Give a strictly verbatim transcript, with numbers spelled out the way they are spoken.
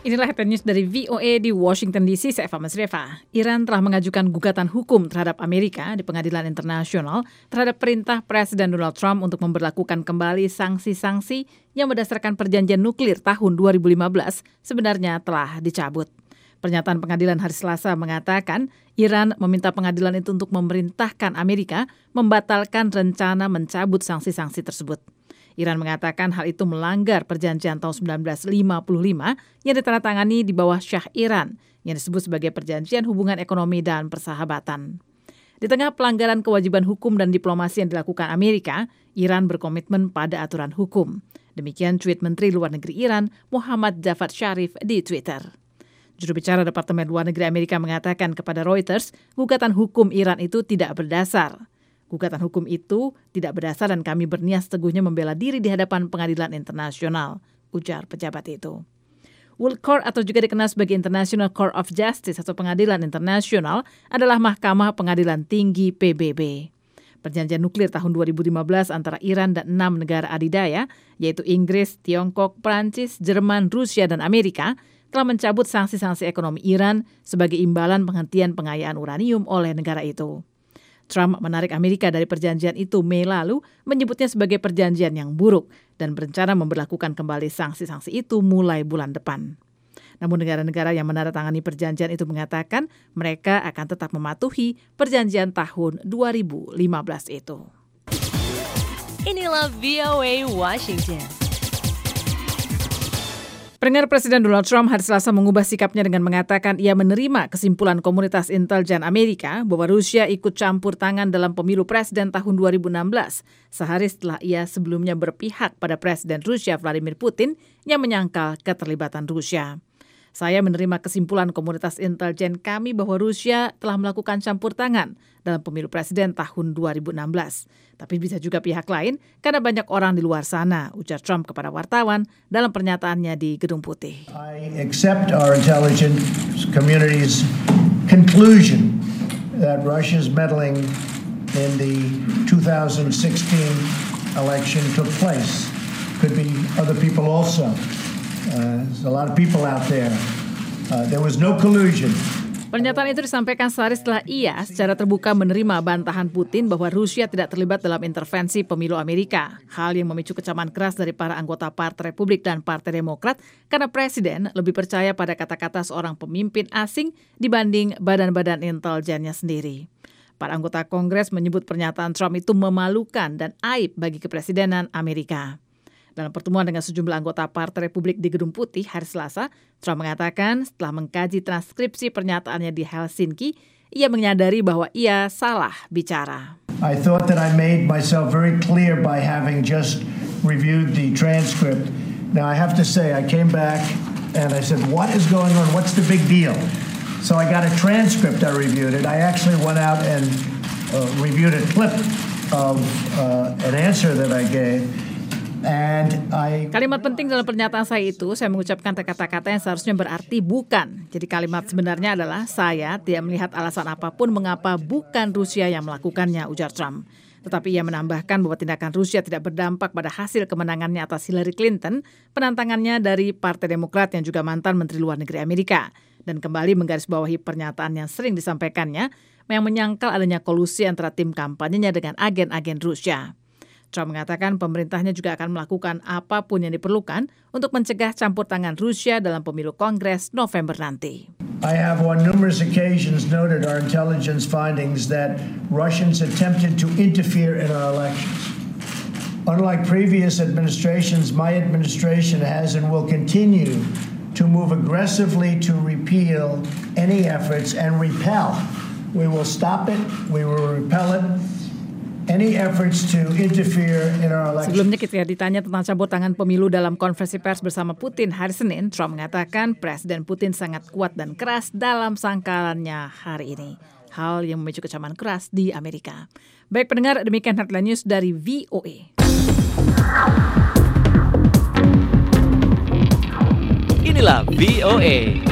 Inilah headline news dari V O A di Washington D C, saya Eva Masreva. Iran telah mengajukan gugatan hukum terhadap Amerika di pengadilan internasional terhadap perintah Presiden Donald Trump untuk memberlakukan kembali sanksi-sanksi yang berdasarkan perjanjian nuklir tahun dua ribu lima belas sebenarnya telah dicabut. Pernyataan pengadilan hari Selasa mengatakan Iran meminta pengadilan itu untuk memerintahkan Amerika membatalkan rencana mencabut sanksi-sanksi tersebut. Iran mengatakan hal itu melanggar perjanjian tahun sembilan belas lima puluh lima yang ditandatangani di bawah Syah Iran yang disebut sebagai Perjanjian Hubungan Ekonomi dan Persahabatan. Di tengah pelanggaran kewajiban hukum dan diplomasi yang dilakukan Amerika, Iran berkomitmen pada aturan hukum. Demikian tweet Menteri Luar Negeri Iran Muhammad Javad Zarif di Twitter. Juru bicara Departemen Luar Negeri Amerika mengatakan kepada Reuters, gugatan hukum Iran itu tidak berdasar. Gugatan hukum itu tidak berdasar dan kami berniat seteguhnya membela diri di hadapan pengadilan internasional, ujar pejabat itu. World Court atau juga dikenal sebagai International Court of Justice atau pengadilan internasional adalah mahkamah pengadilan tinggi P B B. Perjanjian nuklir tahun dua ribu lima belas antara Iran dan enam negara adidaya, yaitu Inggris, Tiongkok, Prancis, Jerman, Rusia, dan Amerika, telah mencabut sanksi-sanksi ekonomi Iran sebagai imbalan penghentian pengayaan uranium oleh negara itu. Trump menarik Amerika dari perjanjian itu Mei lalu, menyebutnya sebagai perjanjian yang buruk dan berencana memberlakukan kembali sanksi-sanksi itu mulai bulan depan. Namun negara-negara yang menandatangani perjanjian itu mengatakan mereka akan tetap mematuhi perjanjian tahun dua ribu lima belas itu. Inilah V O A Washington. Pendengar, Presiden Donald Trump hari Selasa mengubah sikapnya dengan mengatakan ia menerima kesimpulan komunitas intelijen Amerika bahwa Rusia ikut campur tangan dalam pemilu presiden tahun dua ribu enam belas, sehari setelah ia sebelumnya berpihak pada Presiden Rusia Vladimir Putin yang menyangkal keterlibatan Rusia. Saya menerima kesimpulan komunitas intelijen kami bahwa Rusia telah melakukan campur tangan dalam pemilu presiden tahun dua ribu enam belas. Tapi bisa juga pihak lain karena banyak orang di luar sana, ujar Trump kepada wartawan dalam pernyataannya di Gedung Putih. I accept our intelligence community's conclusion that Russia's meddling in the two thousand sixteen election took place. Could be other people also. Uh, there's a lot of people out there. Uh, there was no collusion. Pernyataan itu disampaikan sehari setelah ia secara terbuka menerima bantahan Putin bahwa Rusia tidak terlibat dalam intervensi pemilu Amerika. Hal yang memicu kecaman keras dari para anggota Partai Republik dan Partai Demokrat karena Presiden lebih percaya pada kata-kata seorang pemimpin asing dibanding badan-badan intelijennya sendiri. Para anggota Kongres menyebut pernyataan Trump itu memalukan dan aib bagi kepresidenan Amerika. Dalam pertemuan dengan sejumlah anggota Partai Republik di Gedung Putih hari Selasa, Trump mengatakan setelah mengkaji transkripsi pernyataannya di Helsinki, ia menyadari bahwa ia salah bicara. I thought that I made myself very clear by having just reviewed the transcript. Now I have to say I came back and I said, what is going on? What's the big deal? So I got a transcript, I reviewed it. I actually went out and uh, reviewed a clip of uh, an answer that I gave. And I... Kalimat penting dalam pernyataan saya itu, saya mengucapkan kata-kata yang seharusnya berarti bukan. Jadi kalimat sebenarnya adalah saya tidak melihat alasan apapun mengapa bukan Rusia yang melakukannya, ujar Trump. Tetapi ia menambahkan bahwa tindakan Rusia tidak berdampak pada hasil kemenangannya atas Hillary Clinton, penantangannya dari Partai Demokrat yang juga mantan Menteri Luar Negeri Amerika. Dan kembali menggarisbawahi pernyataan yang sering disampaikannya, yang menyangkal adanya kolusi antara tim kampanyenya dengan agen-agen Rusia. Trump mengatakan pemerintahnya juga akan melakukan apapun yang diperlukan untuk mencegah campur tangan Rusia dalam pemilu Kongres November nanti. I have on numerous occasions noted our intelligence findings that Russians attempted to interfere in our elections. Unlike previous administrations, my administration has and will continue to move aggressively to repeal any efforts and repel. We will stop it, we will repel it. Any efforts to interfere in our election. Sebelumnya ketika ditanya tentang campur tangan pemilu dalam konferensi pers bersama Putin hari Senin, Trump mengatakan Presiden Putin sangat kuat dan keras dalam sangkalannya hari ini. Hal yang memicu kecaman keras di Amerika. Baik pendengar, demikian headline news dari V O A. Inilah V O A.